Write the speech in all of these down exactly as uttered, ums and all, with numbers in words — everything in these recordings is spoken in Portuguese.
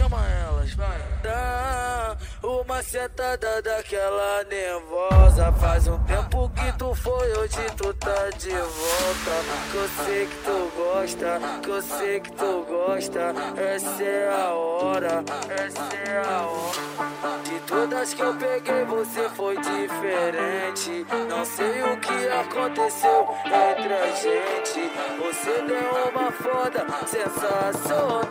chama elas, vai. Dá uma sentada daquela nervosa. Faz um tempo que tu foi, hoje tu tá de volta. Que eu sei que tu gosta, que eu sei que tu gosta. Essa é a hora, essa é a hora. De todas que eu peguei, você foi diferente. Não sei o que aconteceu entre a gente. Você deu uma foda sensacional.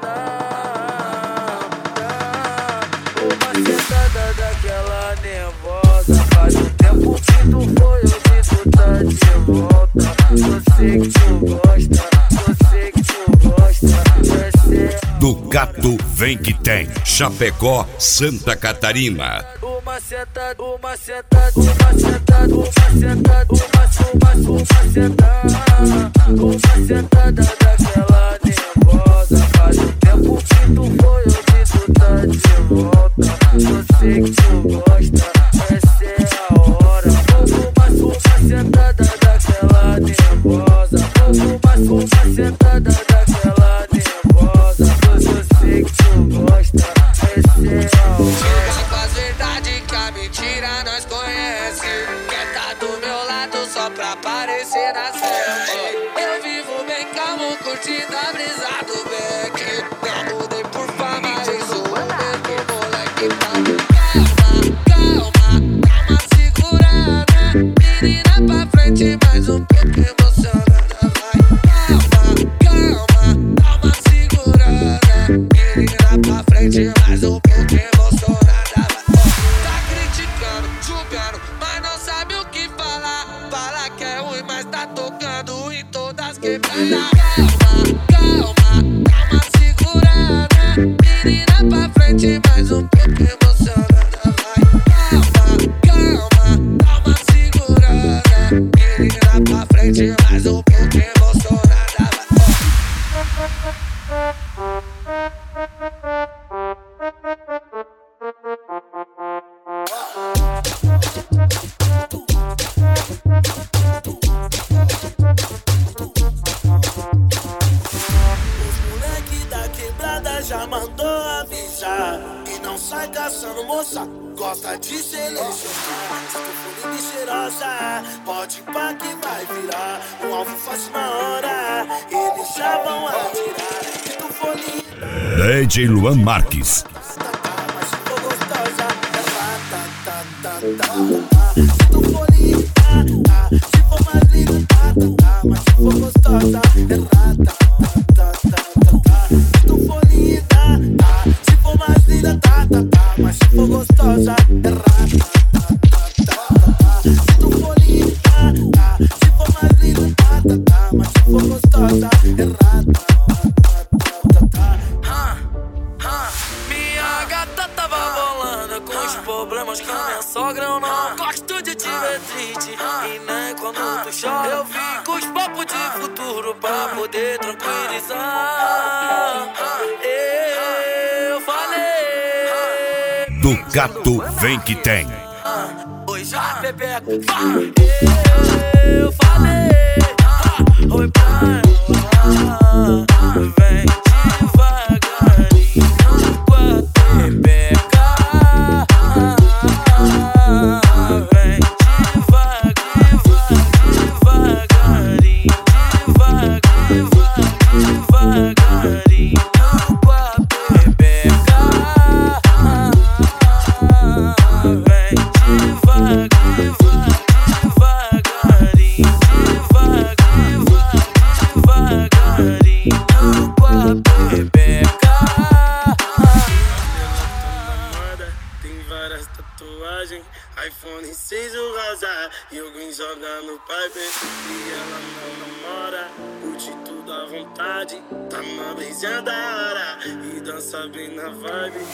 Uma sentada daquela nervosa. Faz um tempo que tu foi, hoje tu tá de volta. Eu sei que tu gosta, eu sei que tu gosta. Essa é a... Do Gato Vem Que Tem, Chapecó, Santa Catarina. Uma sentada, uma sentada, uma sentada, uma sentada, uma, uma, uma sentada, uma sentada daquela nervosa. Faz um tempo que tu foi, hoje tu tá de volta. Eu sei que tu gosta, essa é a hora. Uma, uma sentada daquela nervosa. Uma, uma sentada daquela nervosa. Eu sei que tu gosta, essa é a hora. Mentira nós conhece. Quer tá do meu lado só pra aparecer na frente. Eu vivo bem calmo, curtindo a brisa do Beck. Não mudei por fama, eu sou o mesmo moleque. Calma, calma, calma, segurada. Menina pra frente, mais um pouco emocionada. Vai, calma, calma, calma, segurada. Menina pra frente, mais um pouco emocionada. Mas não sabe o que falar. Fala que é ruim, mas tá tocando em todas as quebradas. Calma, calma, calma, segurada. Menina pra frente, mais um pouco emocionada. Vai, calma, calma, calma, segurada. Menina pra frente, mais um pouco emocionada. Já mandou avisar e não sai caçando moça, gosta de selecionar. Se tu for linda e cheirosa, pode ir pra que vai virar um alvo fácil na hora, eles já vão atirar. Se tu for linda, D J Luan Marques. mas se for gostosa, é ratatata. Se tu for linda, se for mais linda, mas se for gostosa, é ratatata. Mas se for gostosa, é rata. Se tu for linda, se for mais linda, mas se for gostosa, é rata. Minha gata tava bolando com os problemas que minha sogra. Eu não gosto de te ver triste e nem quando tu chora. Eu vim com os papos de futuro pra poder tranquilizar. Eu falei Do Gato Vem Que Tem. oi, já, Bebeco. Eu falei, oi, pai. Vem devagarinho com a Bebeca. Vem devagarinho, devagarinho, devagarinho com a Bebeca. Vem devagarinho, devagarinho, devagarinho com a Bebeca. Tem várias tatuagens, iPhone seis o rosa, e alguém joga no pipe. E ela não namora, curte tudo à vontade, tá na brisa da hora e dança bem na vibe.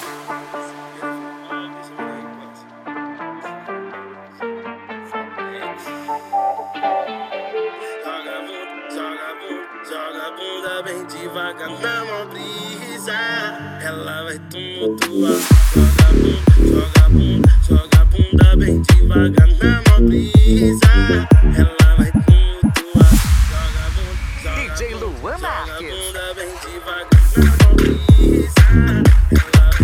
Joga a bunda bem devagar na mó brisa, ela vai tumultuar. Joga a bunda, joga a bunda, joga a bunda bem devagar na mó brisa, ela vai tumultuar. Joga a bunda, joga a bunda, joga a bunda bem devagar na mó brisa, ela vai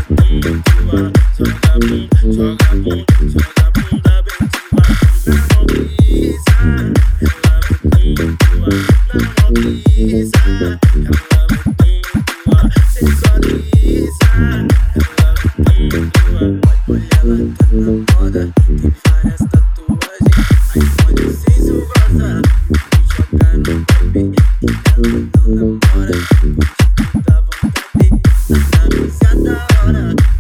moda. Tem várias tatuagens, aí pode sem se goza. Joga no baby, e ela não namora. Pode te dar vontade, na camisa da hora.